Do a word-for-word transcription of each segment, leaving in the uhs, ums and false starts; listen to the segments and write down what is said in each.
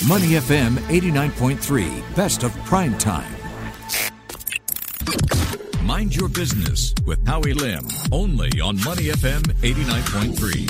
Money F M eighty-nine point three, best of prime time. Mind your business with Howie Lim, only on Money F M eighty-nine point three.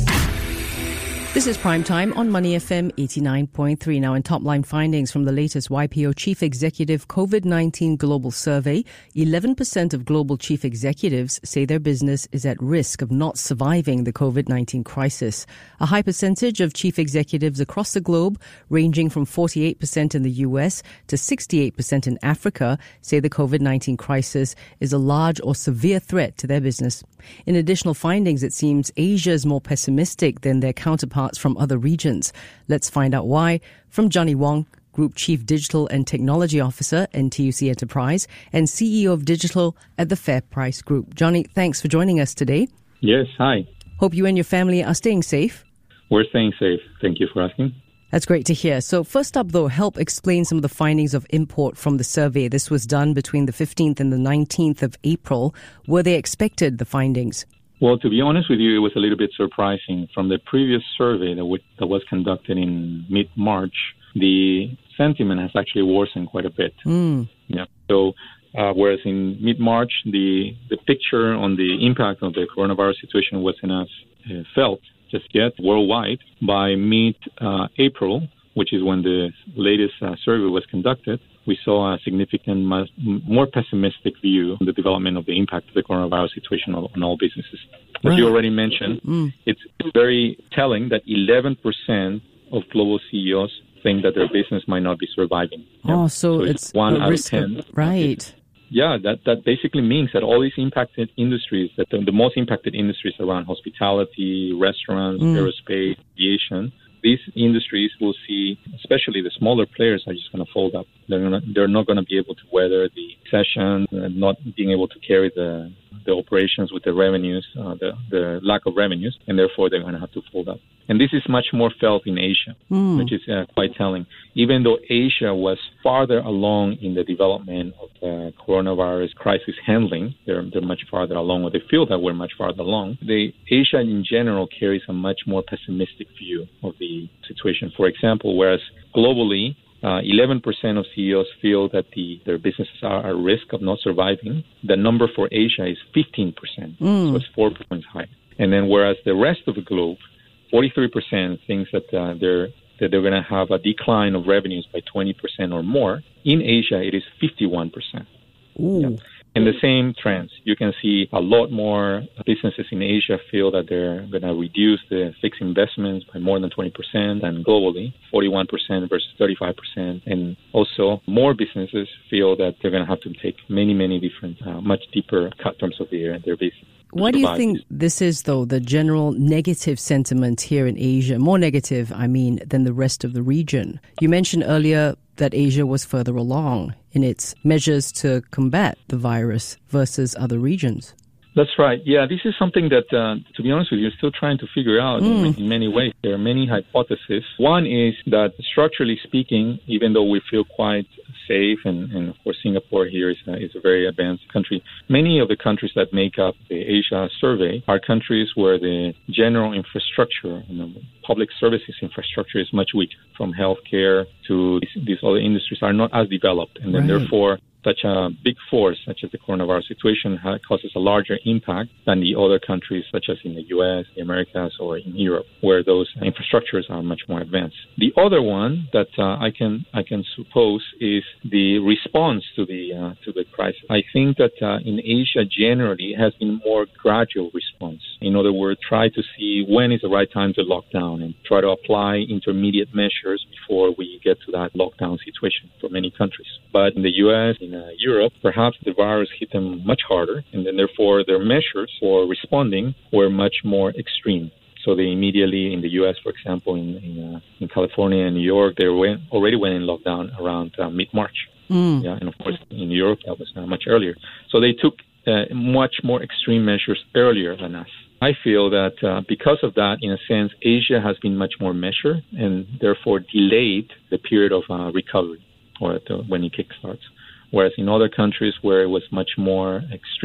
This is Prime Time on Money F M eighty-nine point three. Now, in top-line findings from the latest Y P O Chief Executive COVID nineteen Global Survey, eleven percent of global chief executives say their business is at risk of not surviving the COVID nineteen crisis. A high percentage of chief executives across the globe, ranging from forty-eight percent in the U S to sixty-eight percent in Africa, say the COVID nineteen crisis is a large or severe threat to their business. In additional findings, it seems Asia is more pessimistic than their counterparts from other regions. Let's find out why from Johnny Wong, Group Chief Digital and Technology Officer, N T U C Enterprise, and C E O of Digital at the FairPrice Group. Johnny, thanks for joining us today. Yes, hi. Hope you and your family are staying safe. We're staying safe. Thank you for asking. That's great to hear. So first up, though, help explain some of the findings of import from the survey. This was done between the fifteenth and the nineteenth of April. Were they expected, the findings? Well, to be honest with you, it was a little bit surprising. From the previous survey that, w- that was conducted in mid-March, the sentiment has actually worsened quite a bit. Mm. Yeah. So, uh, whereas in mid-March, the, the picture on the impact of the coronavirus situation wasn't as uh, felt just yet worldwide. By mid-April, uh, which is when the latest uh, survey was conducted, we saw a significant, much, more pessimistic view on the development of the impact of the coronavirus situation on, on all businesses. As right. you already mentioned, mm. it's very telling that eleven percent of global C E Os think that their business might not be surviving. Oh, yeah. so, so it's, it's one out of risk ten. Of, right. Yeah, that, that basically means that all these impacted industries, that the, the most impacted industries around hospitality, restaurants, mm. aerospace, aviation, these industries will see, especially the smaller players, are just going to fold up. They're, gonna, they're not going to be able to weather the recession, and not being able to carry the the operations with the revenues, uh, the, the lack of revenues, and therefore they're going to have to fold up. And this is much more felt in Asia, mm. which is uh, quite telling. Even though Asia was farther along in the development of the coronavirus crisis handling, they're, they're much farther along, or they feel that we're much farther along. The Asia in general carries a much more pessimistic view of the situation. For example, whereas globally, Uh, eleven percent of C E Os feel that the, their businesses are at risk of not surviving. The number for Asia is fifteen percent, mm. so it's four points high. And then whereas the rest of the globe, forty-three percent thinks that uh, they're that they're going to have a decline of revenues by twenty percent or more. In Asia, it is fifty-one percent. Ooh. Yeah. And the same trends. You can see a lot more businesses in Asia feel that they're going to reduce the fixed investments by more than twenty percent, and globally, forty-one percent versus thirty-five percent. And also, more businesses feel that they're going to have to take many, many different, uh, much deeper cut terms of their, their business. Why do you think this is, though, the general negative sentiment here in Asia? More negative, I mean, than the rest of the region. You mentioned earlier that Asia was further along in its measures to combat the virus versus other regions. That's right. Yeah, this is something that, uh, to be honest with you, you're still trying to figure out mm. in, in many ways. There are many hypotheses. One is that, structurally speaking, even though we feel quite safe, and, and of course Singapore here is a, is a very advanced country, many of the countries that make up the Asia survey are countries where the general infrastructure, you know, public services infrastructure is much weaker, from healthcare to these, these other industries are not as developed, and then right. therefore such a big force, such as the coronavirus situation, ha- causes a larger impact than the other countries, such as in the U S, the Americas, or in Europe, where those infrastructures are much more advanced. The other one that uh, I can I can suppose is the response to the uh, to the crisis. I think that uh, in Asia generally it has been more gradual response. In other words, try to see when is the right time to lock down and try to apply intermediate measures before we get to that lockdown situation for many countries. But in the U S, in uh, Europe, perhaps the virus hit them much harder, and then therefore their measures for responding were much more extreme. So they immediately, in the U S, for example, in in, uh, in California and New York, they went, already went in lockdown around uh, mid-March. Mm. Yeah, and of course in Europe that was uh, much earlier. So they took uh, much more extreme measures earlier than us. I feel that uh, because of that, in a sense, Asia has been much more measured and therefore delayed the period of uh, recovery, or the, when it kickstarts. Whereas in other countries where it was much more extreme,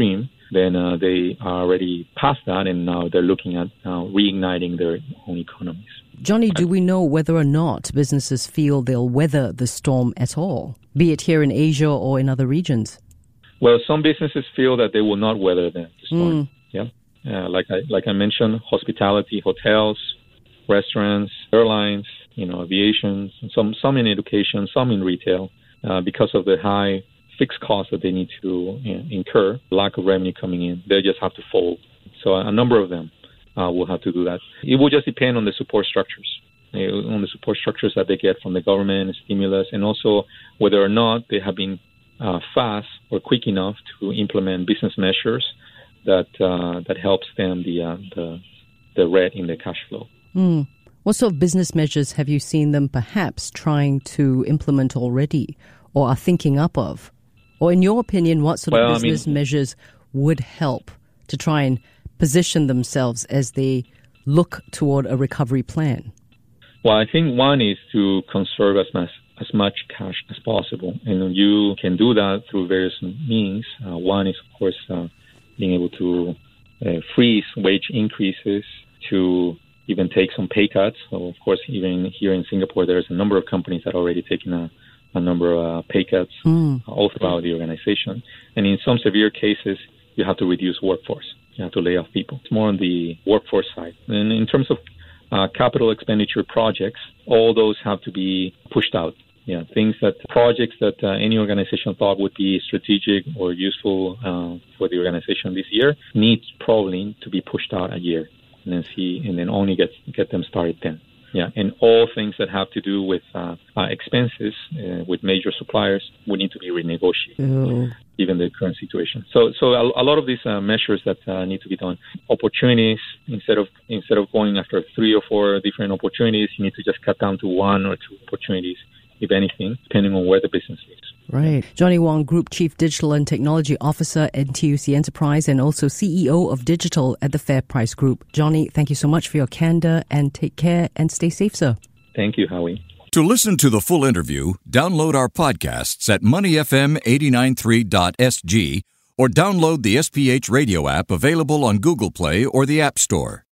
then uh, they are already past that, and now they're looking at uh, reigniting their own economies. Johnny, do we know whether or not businesses feel they'll weather the storm at all, be it here in Asia or in other regions? Well, some businesses feel that they will not weather the storm. Mm. Yeah, uh, like I like I mentioned, hospitality, hotels, restaurants, airlines, you know, aviation, some some in education, some in retail, uh, because of the high fixed costs that they need to you know, incur, lack of revenue coming in, they just have to fold. So a number of them uh, will have to do that. It will just depend on the support structures, uh, on the support structures that they get from the government, stimulus, and also whether or not they have been uh, fast or quick enough to implement business measures that uh, that helps them the uh, the the red in the cash flow. Mm. What sort of business measures have you seen them perhaps trying to implement already or are thinking up of? Or in your opinion, what sort well, of business I mean, measures would help to try and position themselves as they look toward a recovery plan? Well, I think one is to conserve as much, as much cash as possible. And you can do that through various means. Uh, one is, of course, uh, being able to uh, freeze wage increases, to even take some pay cuts. So, of course, even here in Singapore, there's a number of companies that are already taking a, a number of uh, pay cuts mm. all throughout the organization. And in some severe cases, you have to reduce workforce. You have to lay off people. It's more on the workforce side. And in terms of uh, capital expenditure projects, all those have to be pushed out. Yeah, things that projects that uh, any organization thought would be strategic or useful uh, for the organization this year needs probably to be pushed out a year, and then see, and then only get get them started then. Yeah, and all things that have to do with uh, uh, expenses uh, with major suppliers would need to be renegotiated, oh. given the current situation. So, so a, a lot of these uh, measures that uh, need to be done. Opportunities, instead of instead of going after three or four different opportunities, you need to just cut down to one or two opportunities, if anything, depending on where the business is. Right. Johnny Wong, Group Chief Digital and Technology Officer at N T U C Enterprise and also C E O of Digital at the FairPrice Group. Johnny, thank you so much for your candor and take care and stay safe, sir. Thank you, Howie. To listen to the full interview, download our podcasts at money f m eight nine three dot s g or download the S P H radio app available on Google Play or the App Store.